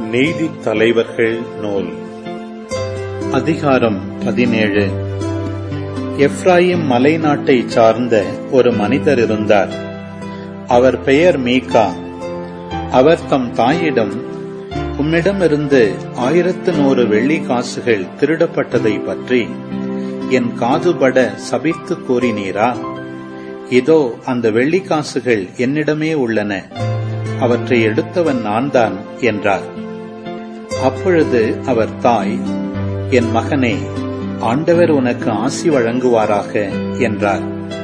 நீதித் தலைவர்கள் நூல் அதிகாரம் 17. எப்ராயிம் மலை நாட்டைச் சார்ந்த ஒரு மனிதர் இருந்தார். அவர் பெயர் மீகா. அவர் தம் தாயிடம், உம்மிடமிருந்து 1100 வெள்ளி காசுகள் திருடப்பட்டதை பற்றி என் காதுபட சபித்து கூறினீரா? இதோ அந்த வெள்ளி காசுகள் என்னிடமே உள்ளன, அவற்றை எடுத்தவன் நான்தான் என்றார். அப்பொழுது அவர் தாய், என் மகனே, ஆண்டவர் உனக்கு ஆசி வழங்குவாராக என்றார்.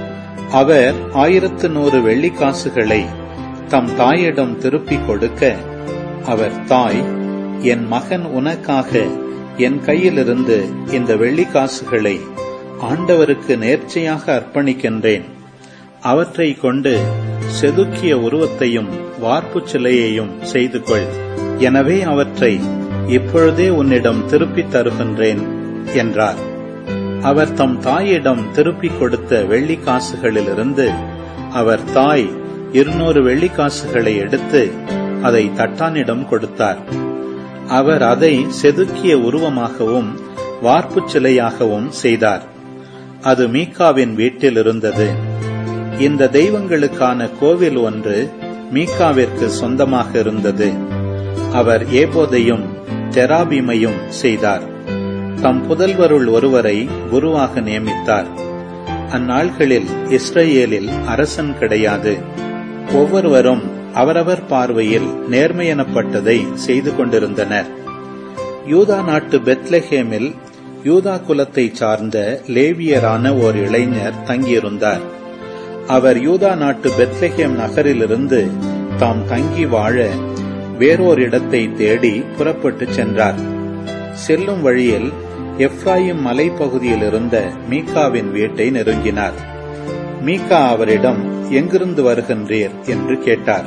அவர் 1100 வெள்ளி காசுகளை தம் தாயிடம் திருப்பிக் கொடுக்க, அவர் தாய், என் மகன் உனக்காக என் கையிலிருந்து இந்த வெள்ளி காசுகளை ஆண்டவருக்கு நேர்ச்சையாக அர்ப்பணிக்கின்றேன். அவற்றை கொண்டு செதுக்கிய உருவத்தையும் வார்ப்புச் சிலையையும் செய்து கொள். எனவே அவற்றை இப்பொழுதே உன்னிடம் திருப்பித் தருகின்றேன் என்றார். அவர் தம் தாயிடம் திருப்பிக் கொடுத்த வெள்ளி காசுகளிலிருந்து அவர் தாய் 200 வெள்ளி காசுகளை எடுத்து அதை தட்டானிடம் கொடுத்தார். அவர் அதை செதுக்கிய உருவமாகவும் வார்ப்புச் சிலையாகவும் செய்தார். அது மீகாவின் வீட்டில் இருந்தது. இந்த தெய்வங்களுக்கான கோவில் ஒன்று மீகாவிற்கு சொந்தமாக இருந்தது. அவர் ஏபோதையும் தெராபீமையும் செய்தார். தம் புதல்வருள் ஒருவரை குருவாக நியமித்தார். அந்நாள்களில் இஸ்ரேலில் அரசன் கிடையாது. ஒவ்வொருவரும் அவரவர் பார்வையில் நேர்மையெனப்பட்டதை செய்து கொண்டிருந்தனர். யூதா நாட்டு பெத்லெஹேமில் யூதா குலத்தைச் சார்ந்த லேவியரான ஓர் இளைஞர் தங்கியிருந்தார். அவர் யூதா நாட்டு பெத்லெஹேம் நகரிலிருந்து தாம் தங்கி வாழ வேறோர் இடத்தை தேடி புறப்பட்டுச் சென்றார். செல்லும் வழியில் எப்ராயிம் மலைப்பகுதியில் இருந்த மீகாவின் வீட்டை நெருங்கினார். மீகா அவரிடம், எங்கிருந்து வருகின்றீர் என்று கேட்டார்.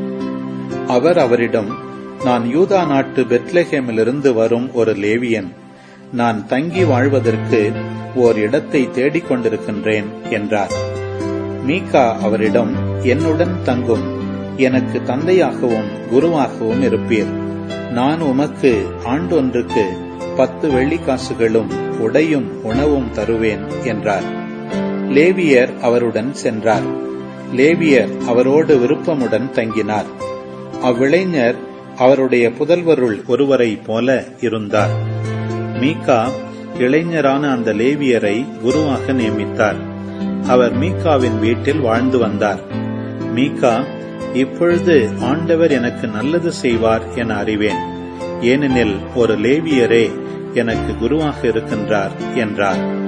அவர் அவரிடம், நான் யூதா நாட்டு பெத்லெஹேமிலிருந்து வரும் ஒரு லேவியன். நான் தங்கி வாழ்வதற்கு ஓர் இடத்தை தேடிக் கொண்டிருக்கின்றேன் என்றார். மீகா அவரிடம், என்னுடன் தங்கும், எனக்கு தந்தையாகவும் குருவாகவும் இருப்பீர். நான் உமக்கு ஆண்டொன்றுக்கு 10 வெள்ளி காசுகளும் உடையும் உணவும் தருவேன் என்றார். லேவியர் அவருடன் சென்றார். லேவியர் அவரோடு விருப்பமுடன் தங்கினார். அவ்விளைஞர் அவருடைய புதல்வருள் ஒருவரைப் போல இருந்தார். மீகா இளைஞரான அந்த லேவியரை குருவாக நியமித்தார். அவர் மீகாவின் வீட்டில் வாழ்ந்து வந்தார். மீகா, இப்பொழுது ஆண்டவர் எனக்கு நல்லது செய்வார் என அறிவேன், ஏனெனில் ஒரு லேவியரே எனக்கு குருவாக இருக்கின்றார் என்றார்.